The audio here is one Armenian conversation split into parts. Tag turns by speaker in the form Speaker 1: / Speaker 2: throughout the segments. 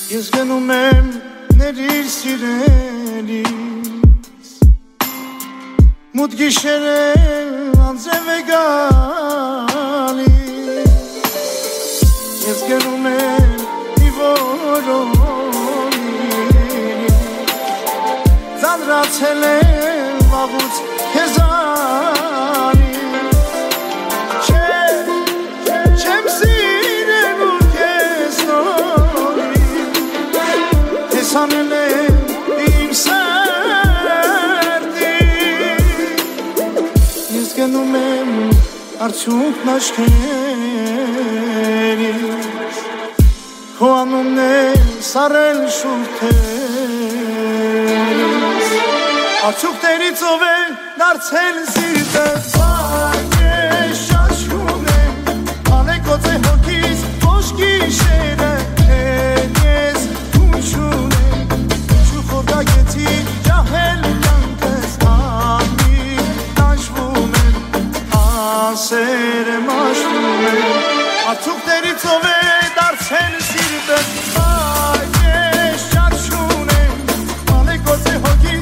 Speaker 1: Ես գնում եմ ներիր սիրելիս Մութ գիշերը անձև է գալիս Ես գնում եմ մի որոնի Ձանրացել եմ վաղուց քեզանի Չեմ սիրել ու քեզ նորի Ես անել եմ իմ սերտի Ես գնում եմ արդյունքն աչքերիս Քո անունն է սարել շուրթերիս Արդյունքներից ով է դարձել սիրտս Բայց ես շաչում եմ Ալեկոծ է հոգիս ոչ գիշերը Ես հունչում եմ Ինչու խորդագեցի ջահել կյանքս Անի տաշվում եմ Ասեր եմ աշվում եմ Արդյունքներից ով է դարձել սիրտս Բայց ես շաչում եմ Ալեկոծ է հոգիս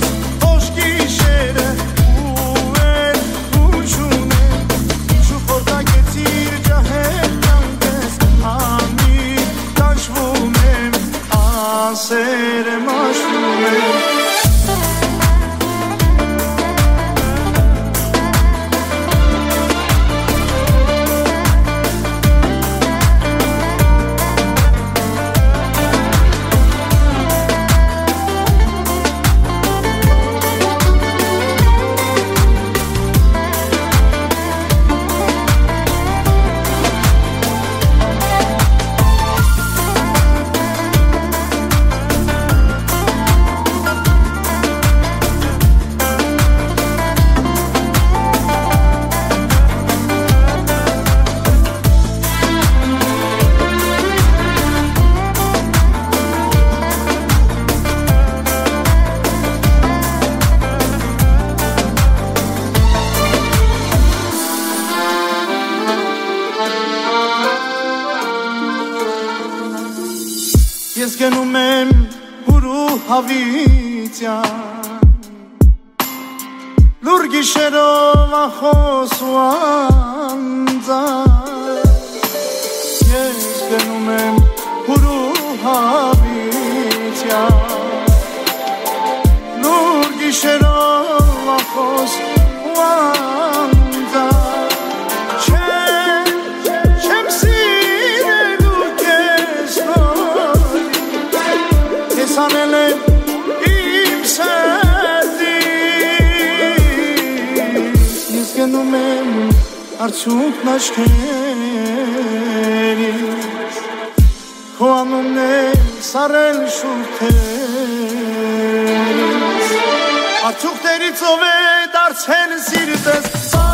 Speaker 1: Սեր եմ աշվում եմ Ես գնում եմ հուրու հավիտյան Լուր գիշերով ախոս ու անձան Ես գնում եմ հուրու հավիտյան Լուր գիշերով ախոս ու անձան Չեմ սիրել ու քեզ Ես անել եմ իմ սերտից Ես գնում եմ արդյունքն աչքերիս Քո անունն է սարել շուրթերիս Արդյունքներից ով է դարձել սիրտս